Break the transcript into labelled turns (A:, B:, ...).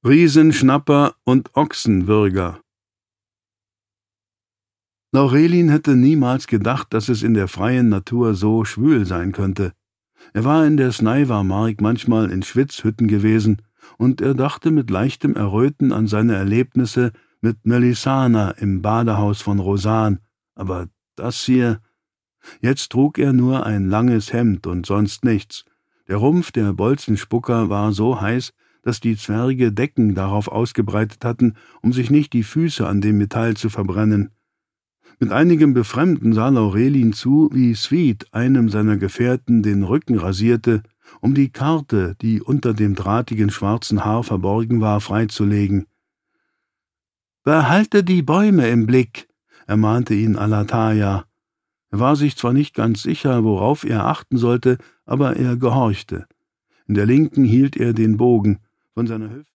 A: Riesenschnapper und Ochsenwürger. Laurelin hätte niemals gedacht, dass es in der freien Natur so schwül sein könnte. Er war in der Snævarmark manchmal in Schwitzhütten gewesen, und er dachte mit leichtem Erröten an seine Erlebnisse mit Melisana im Badehaus von Rosan. Aber das hier… Jetzt trug er nur ein langes Hemd und sonst nichts. Der Rumpf der Bolzenspucker war so heiß, dass die Zwerge Decken darauf ausgebreitet hatten, um sich nicht die Füße an dem Metall zu verbrennen. Mit einigem Befremden sah Laurelin zu, wie Svit einem seiner Gefährten den Rücken rasierte, um die Karte, die unter dem drahtigen schwarzen Haar verborgen war, freizulegen. »Behalte die Bäume im Blick«, ermahnte ihn Alataya. Er war sich zwar nicht ganz sicher, worauf er achten sollte, aber er gehorchte. In der Linken hielt er den Bogen. Von seiner Hüfte